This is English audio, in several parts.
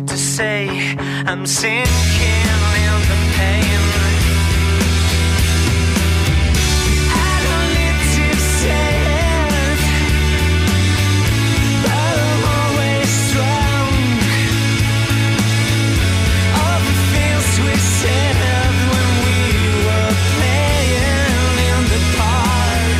to say I'm sinking in the pain. I don't need to say it, but I'm always strong. All the things we said when we were playing in the park.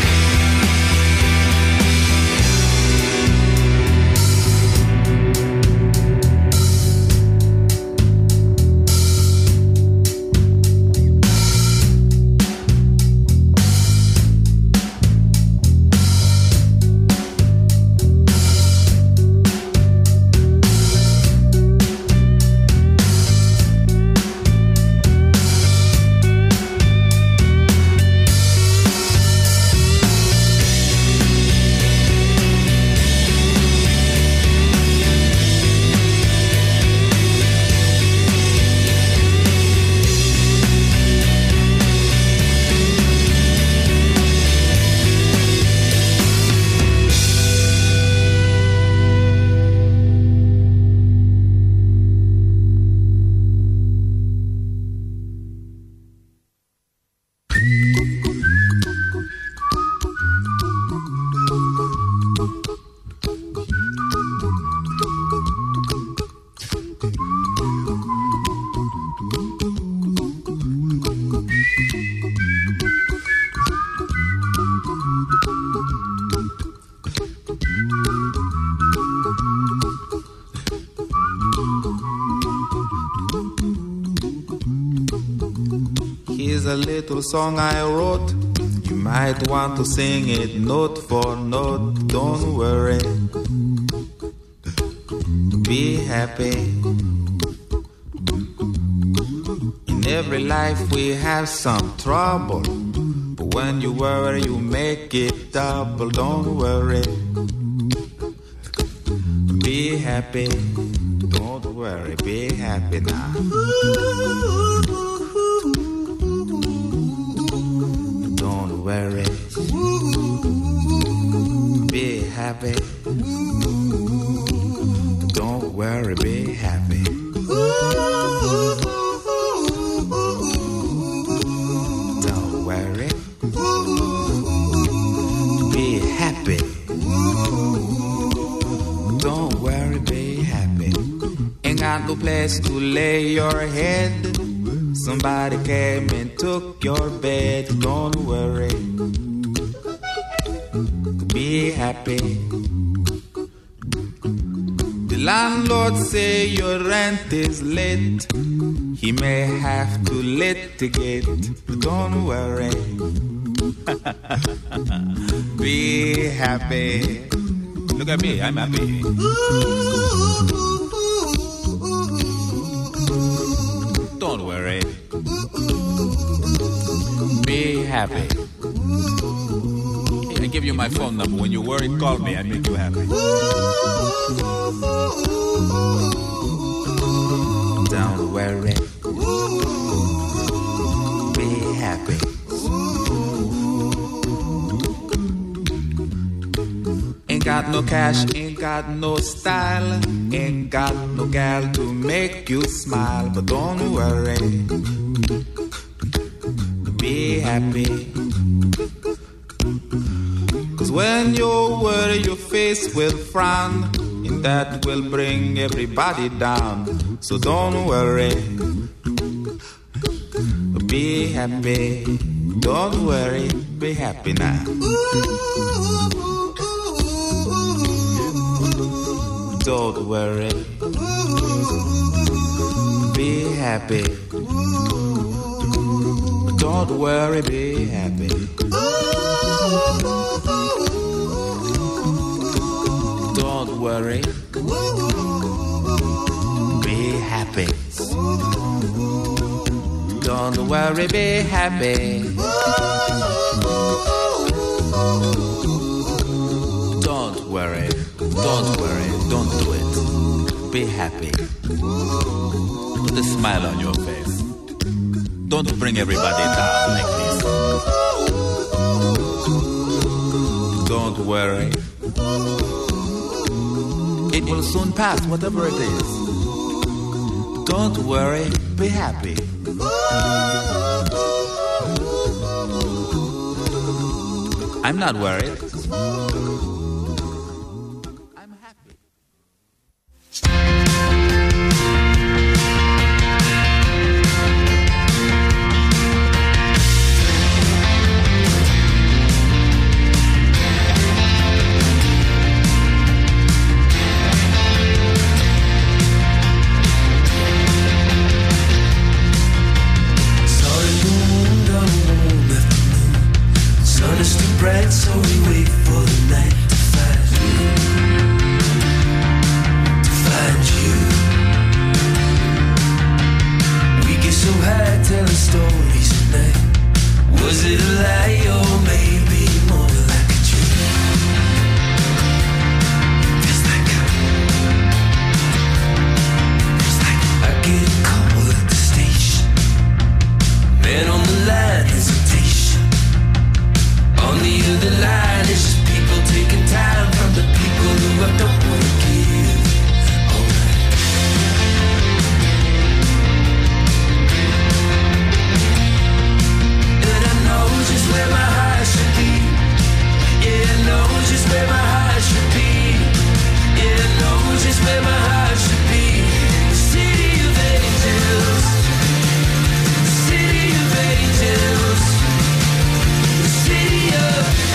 Here's a little song I wrote. You might want to sing it note for note. Don't worry, be happy. In every life we have some trouble, but when you worry you make it double. Don't worry, be happy. Don't worry, be happy now. Don't worry, be happy. Don't worry, be happy. Don't worry, be happy. Don't worry, be happy. Ain't got no place to lay your head. Somebody came and took your bed. Don't worry, be happy. The landlord say your rent is late. He may have to litigate, but don't worry, be happy. Look at me, I'm happy. Don't worry, be happy. I give you my phone number. When you worry, call me. I make you happy. Don't worry, be happy. Ain't got no cash, ain't got no style, ain't got no gal to make you smile, but don't worry, be happy. Cause when you worry your face will frown, and that will bring everybody down. So don't worry, be happy. Don't worry, be happy now. Don't worry, be happy. Don't worry, be happy. Don't worry, be happy. Don't worry, be happy. Don't worry, don't worry, don't do it. Be happy. Put a smile on your face. Don't bring everybody down like this. Don't worry. It will soon pass, whatever it is. Don't worry, be happy. I'm not worried. I'm happy. Bright, so we wait for the night to find you. We get so high telling stories at night. Was it a lie or maybe more like a dream? Feels like I get a call at the station. Man on the line, hesitation. On the other line, it's just people taking time from the people who I don't want to give. Alright. And I know just where my heart should be. Yeah, I know just where my heart should be. Yeah, I know just where my heart should be. The city of angels. The city of angels. The city of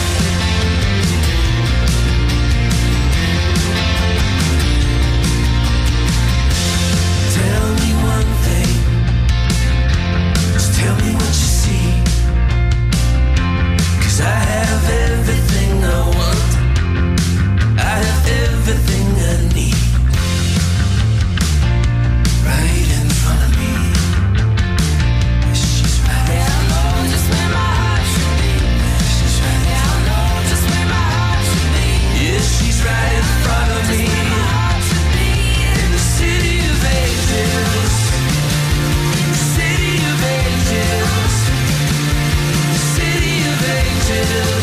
tell me one thing. Just tell me what you see. 'Cause I have everything I want. I have everything I need. Right in front of me. She's right. Yeah, I know just where my heart should be. She's right. Yeah, I know just where my heart should be. Yeah, she's right in front of me. In the city of angels. The city of angels. The city of angels.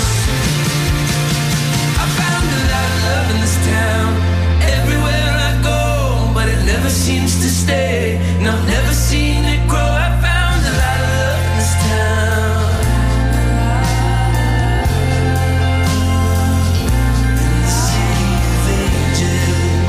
I found a lot of love in this town. Everywhere I go, but it never seems to stay. And I've never seen it grow. I found a lot of love in this town. In the city of angels.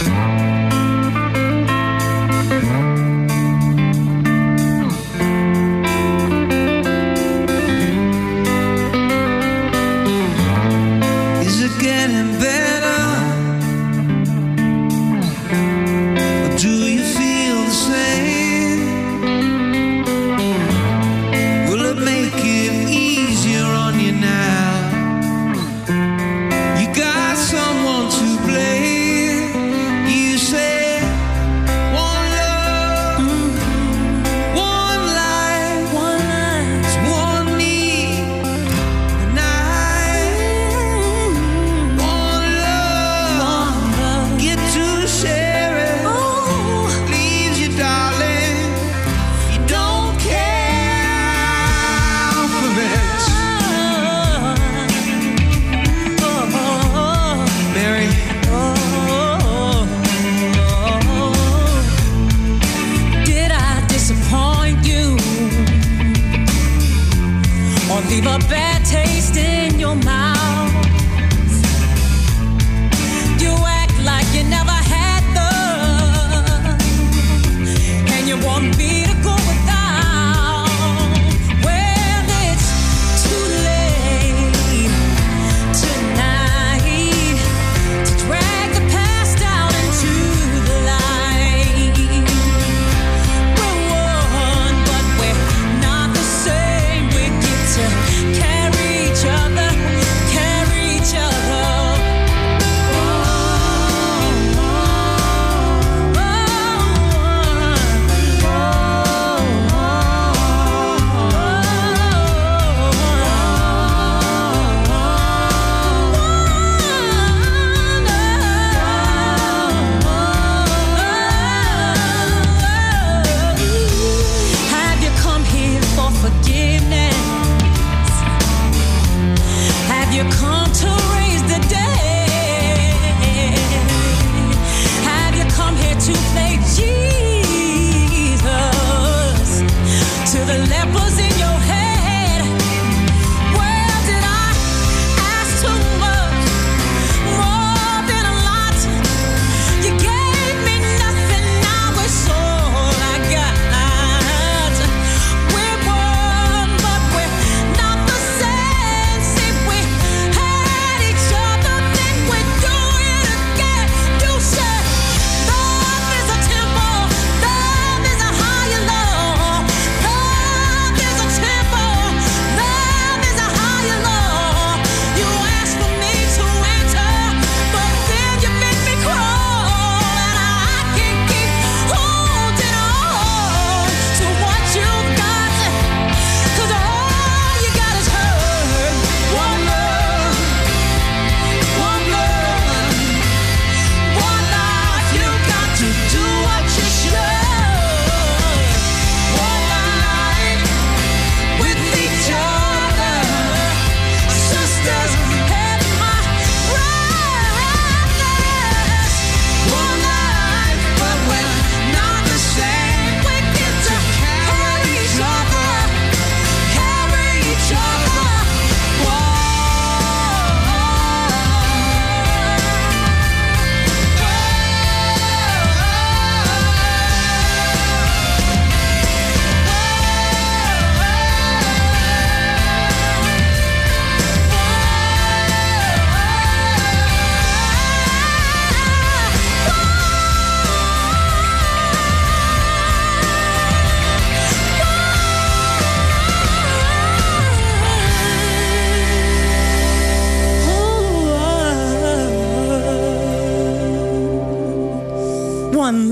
one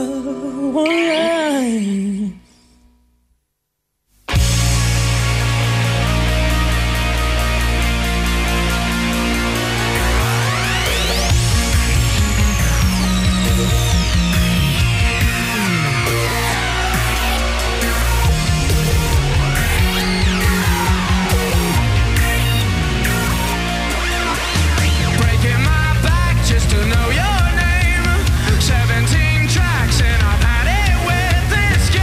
love, one life. Know your name, 17 tracks and I've had it with this.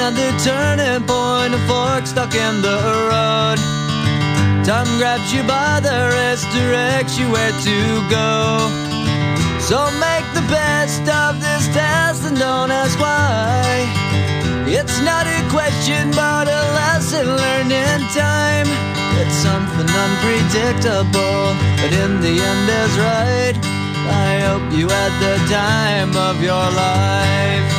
at the turning point, a fork stuck in the road. Time grabs you by the wrist, directs you where to go. So make the best of this test and don't ask why. It's not a question but a lesson learned in time. It's something unpredictable, but in the end is right. I hope you had the time of your life.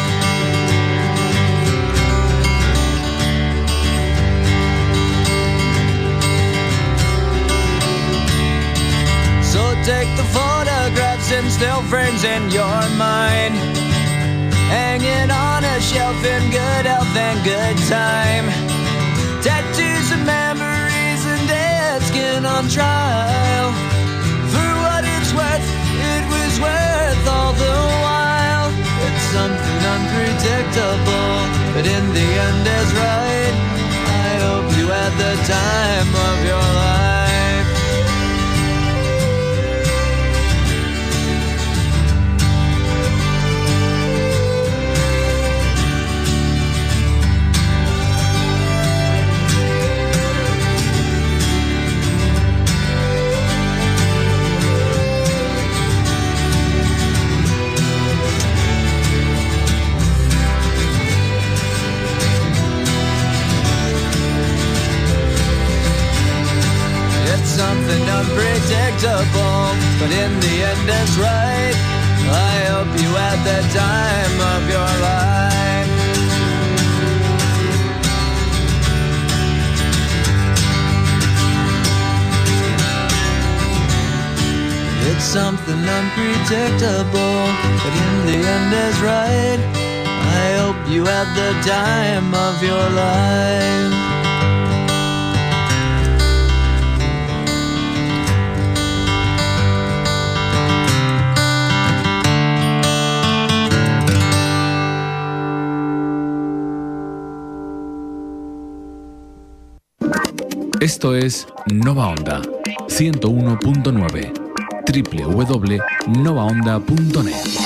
So take the photographs and still frames in your mind, hanging on a shelf in good health and good time. Tattoos and memories and dead skin on trial. For what it's worth, it was worth all the while. It's something unpredictable, but in the end is right. I hope you had the time of your life. Something unpredictable, but in the end it's right. I hope you had the time of your life. It's something unpredictable, but in the end is right. I hope you had the time of your life. Esto es Nova Onda 101.9 www.novaonda.net.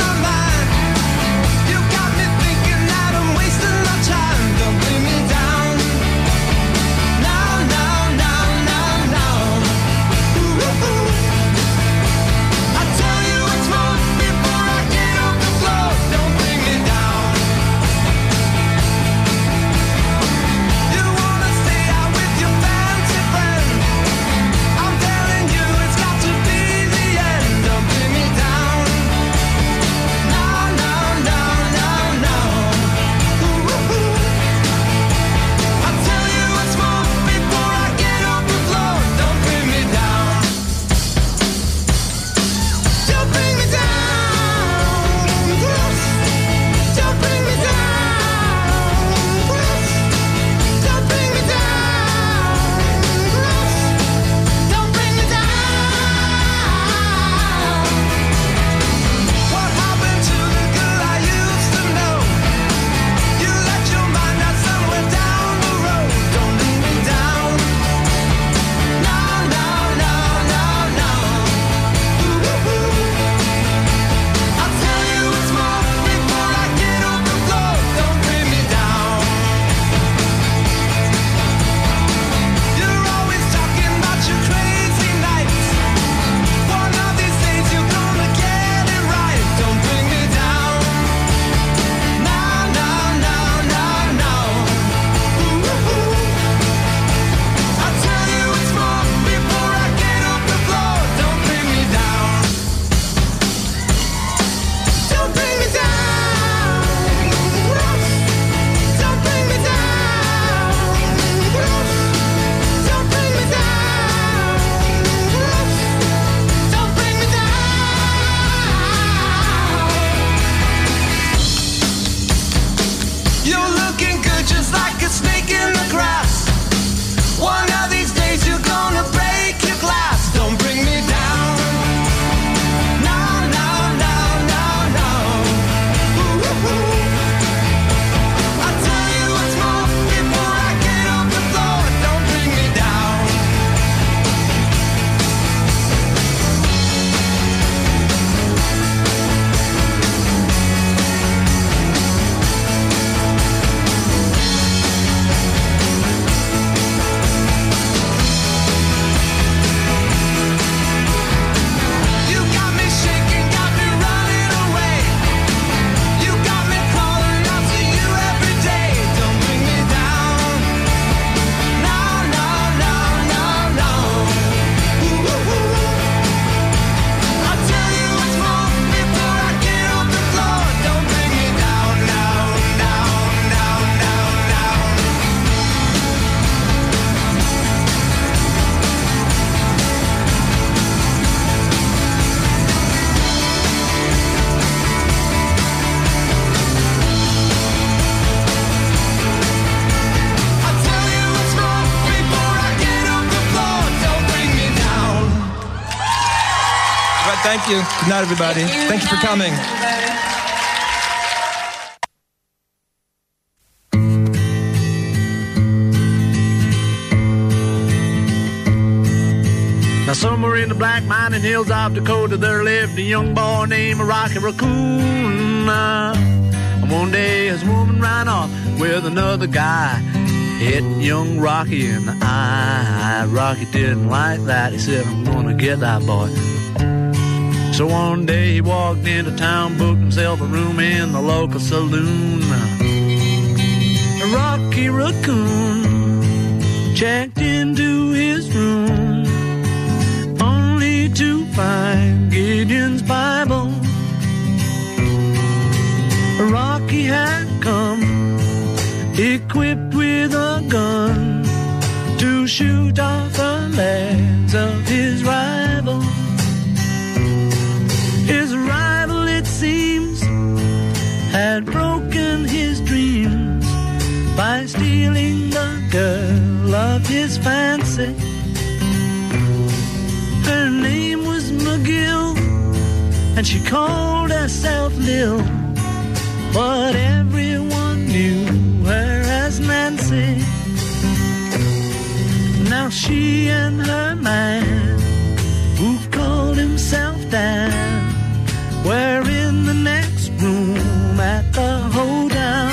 Thinking that I'm wasting my time. Don't bring me down. Thank you. Good night, everybody. Thank you for coming. Now somewhere in the black mining hills of Dakota there lived a young boy named Rocky Raccoon. And one day his woman ran off with another guy, hit young Rocky in the eye. Rocky didn't like that. He said, I'm gonna get that boy. So one day he walked into town, booked himself a room in the local saloon. Rocky Raccoon checked into his room, only to find Gideon's Bible. Rocky had come equipped with a gun to shoot off the legs of his rival. His rival, it seems, had broken his dreams by stealing the girl of his fancy. Her name was McGill, and she called herself Lil, but everyone knew her as Nancy. Now she and her man, who called himself Dan, were in the next room at the hoedown.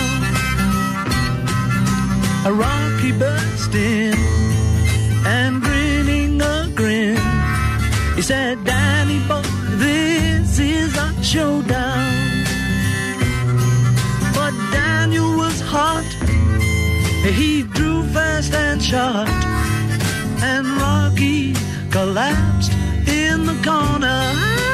A Rocky burst in and grinning a grin, he said, Danny boy, this is a showdown. But Daniel was hot, he drew fast and shot, and Rocky collapsed in the corner.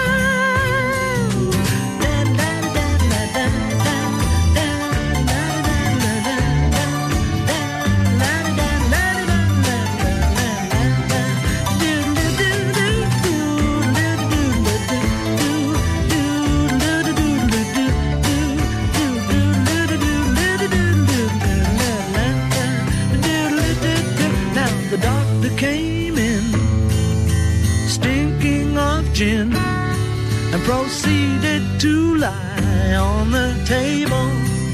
The doctor came in, stinking of gin, and proceeded to lie on the table.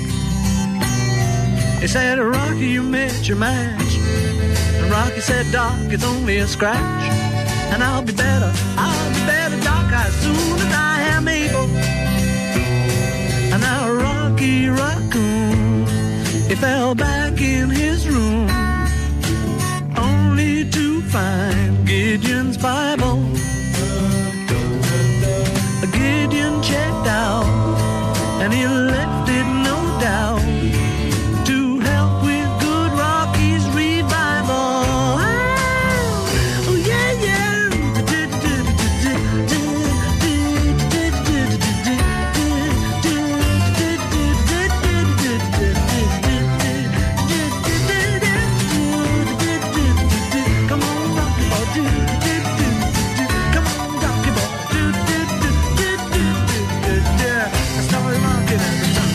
He said, Rocky, you missed your match. And Rocky said, Doc, it's only a scratch. And I'll be better, Doc, as soon as I am able. And now Rocky Raccoon, he fell back in his room, only to find Gideon's Bible. Gideon checked out, and he left it, no doubt, to help with good Rocky's revival. Oh, yeah, yeah. Come on, Rocky boy, come on, Rocky boy, I started rocking at the time.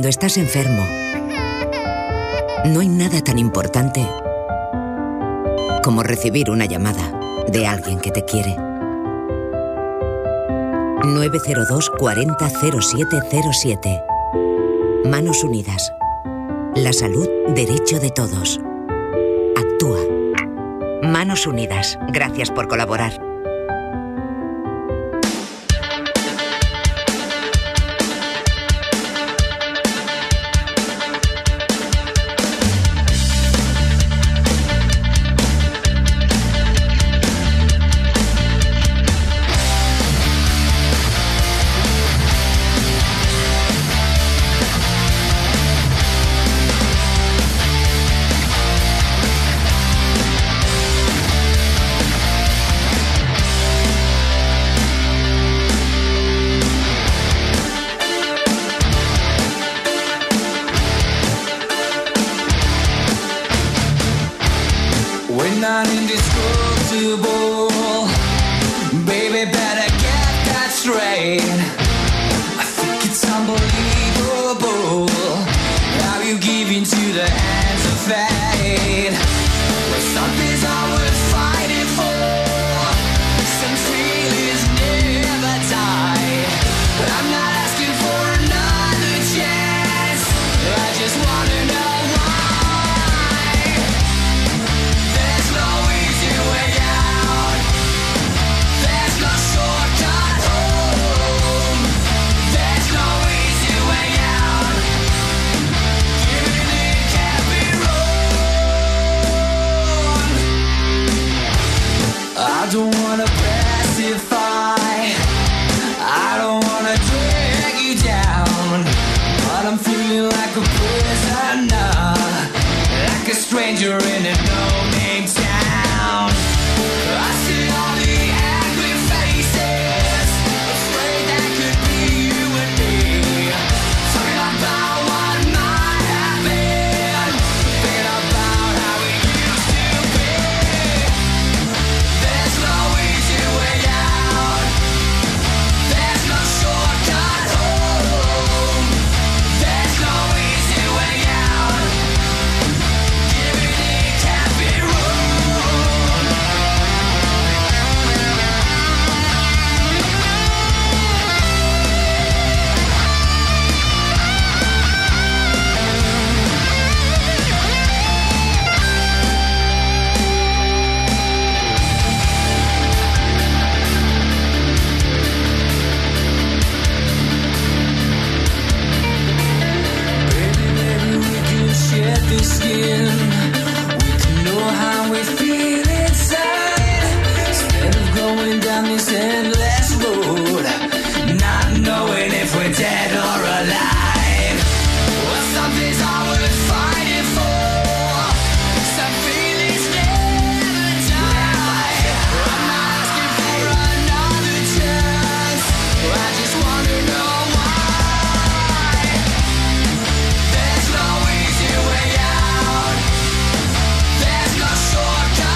Cuando estás enfermo, no hay nada tan importante como recibir una llamada de alguien que te quiere. 902 40 0707. Manos Unidas. La salud, derecho de todos. Actúa. Manos Unidas. Gracias por colaborar. Shortcut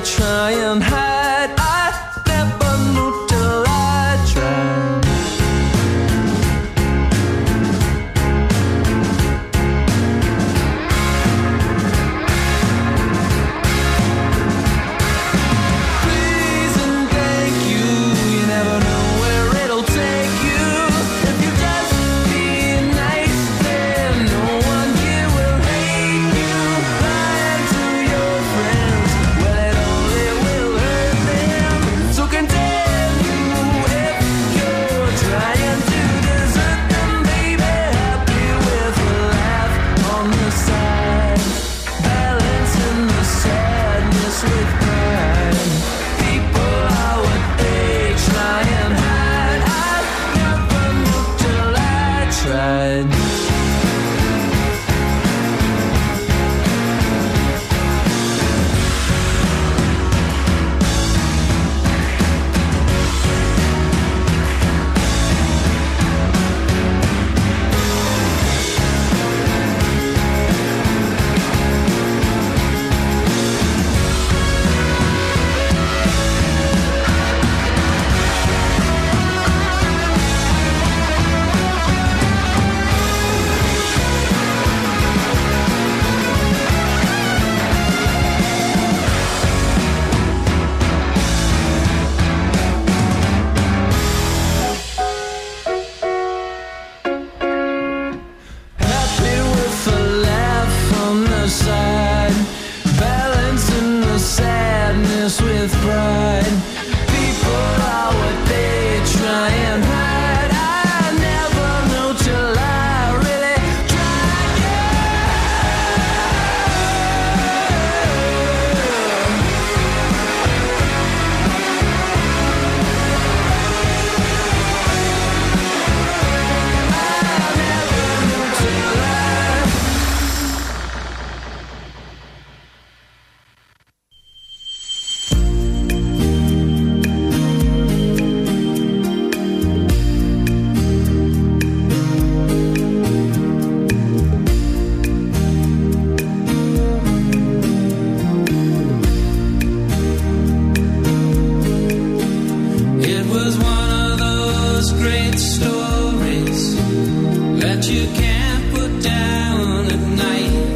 try and hide. I never knew till I tried. Please and thank you. You never know where it'll take you. If you just be nice, then no one here will hate you. Lying to your friends, well, it only will hurt them. So continue if you're trying to desert them, baby. Happy with a laugh on the side, balancing the sadness with pride. People are what they try and hide. I never knew till I tried. Happy with a laugh on the side, balancing the sadness with pride. People are what they try and hide. I never knew till I really tried. It was one of those great stories that you can't put down at night.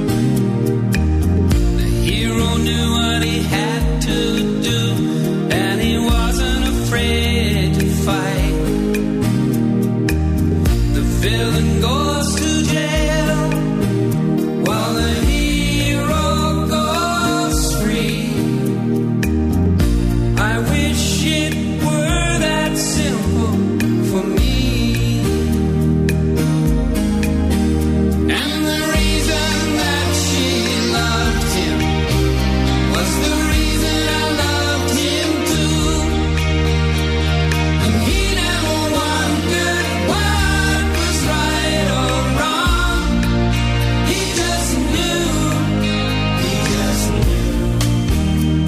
The hero knew what he had to do, and he wasn't afraid to fight. The villain goes to jail while the hero goes free. I wish it were that simple for me. And the reason that she loved him was the reason I loved him too. And he never wondered what was right or wrong. He just knew, he just knew.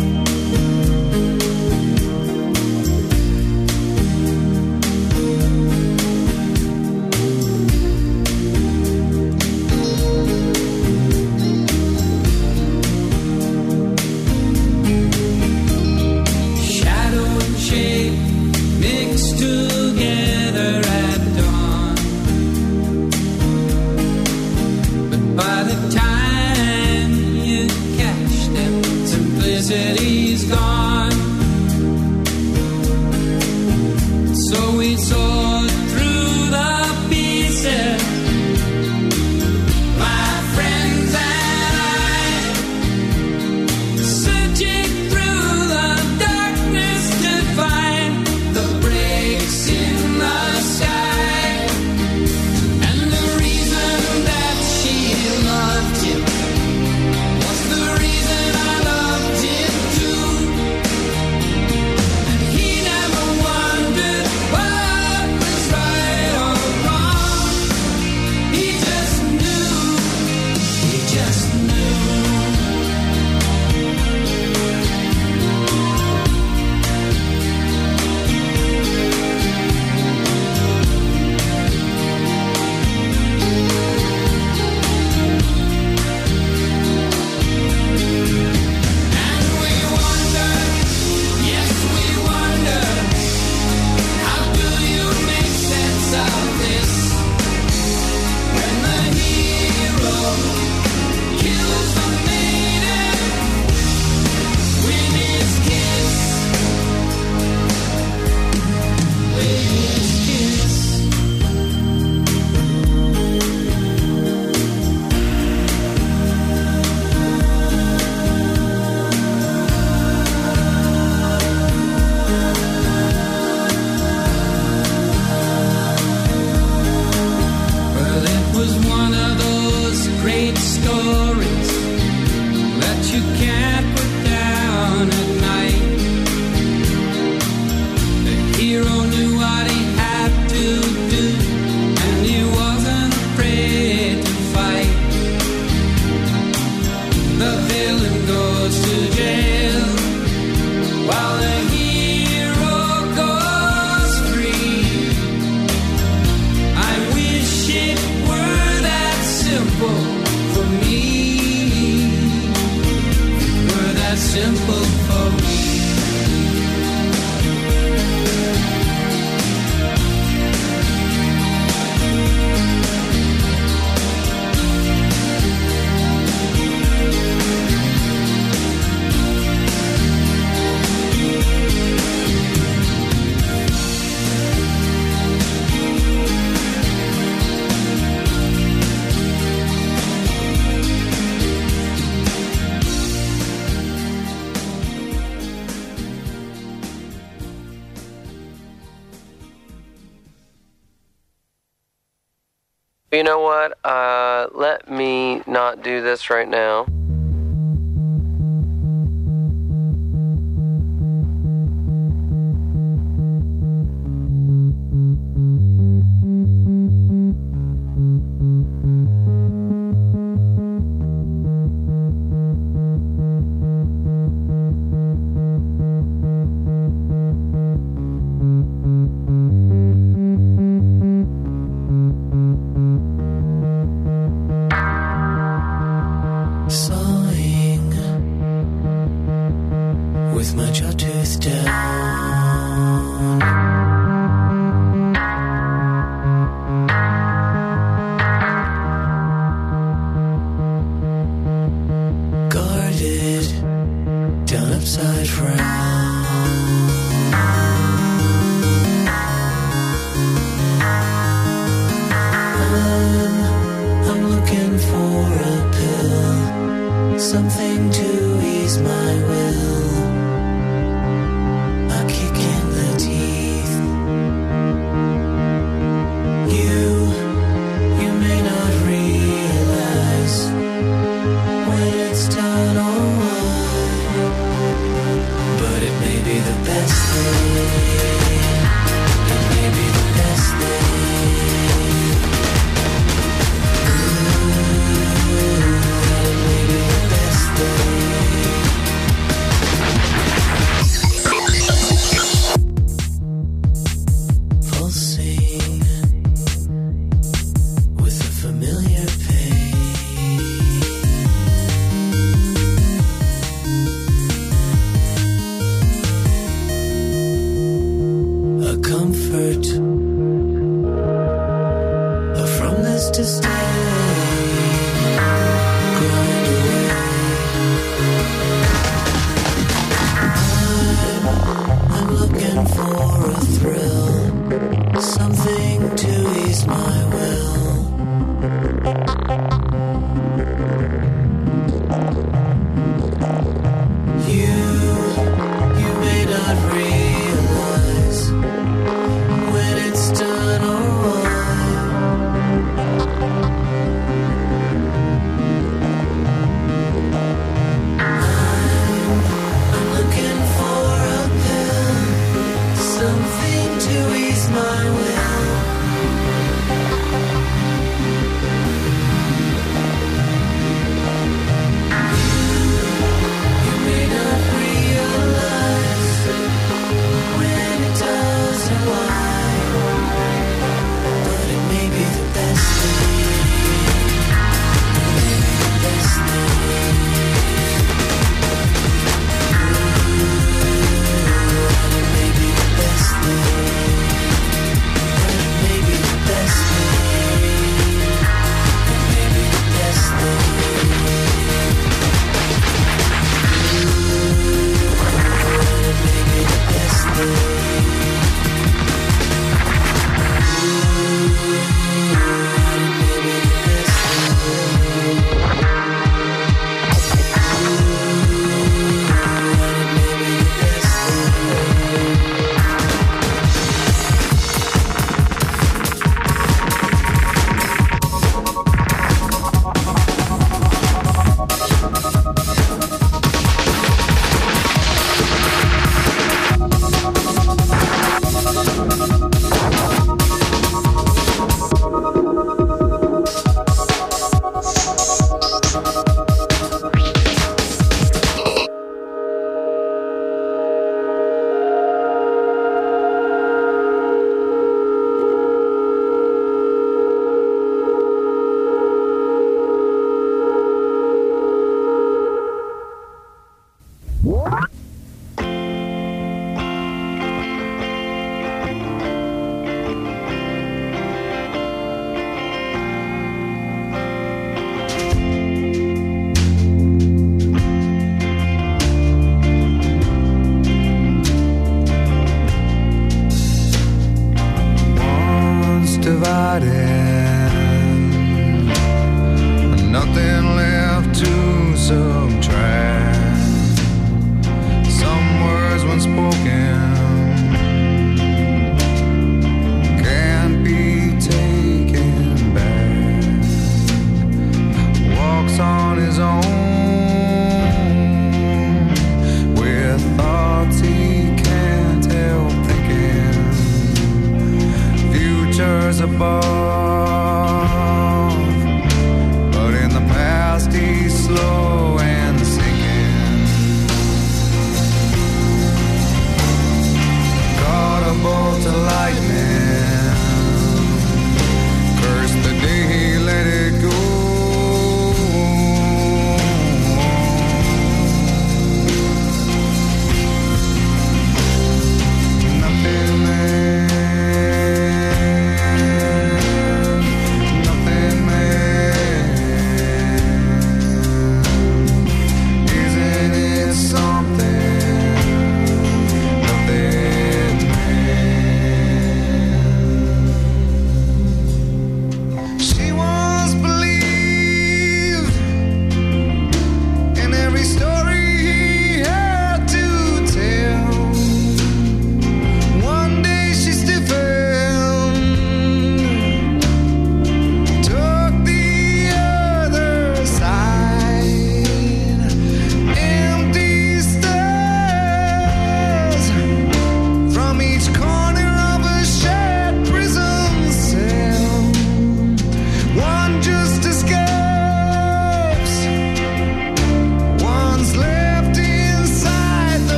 Shadow and shape mixed together at dawn. But by the time you catch them, simplicity's gone. So we sort through the pieces, my friends and I, searching through the darkness to find the breaks in the sky. And the reason that she loved him was the reason I loved him too. goes to jail while the hero goes free. I wish it were that simple for me, were that simple for me. You know what? Let me not do this right now. With my jaw tooth down, guarded down upside frown. I'm looking for a pill, something to ease my will. Best thing. Nothing left to subtract. Some words when spoken can't be taken back. Walks on his own with thoughts he can't help thinking. Futures above.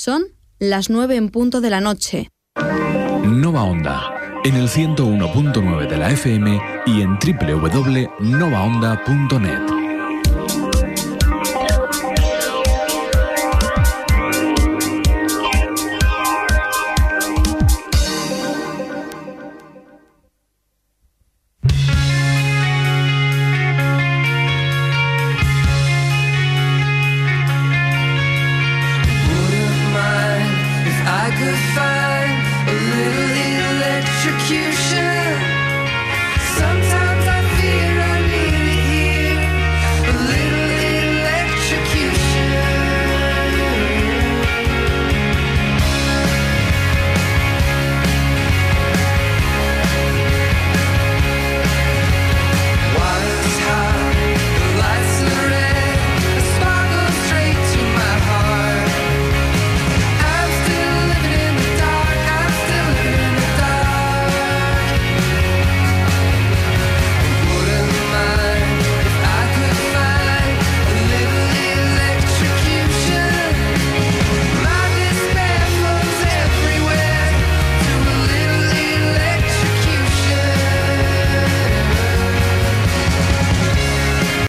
Son las 9 en punto de la noche. Nova Onda, en el 101.9 de la FM y en www.novaonda.net.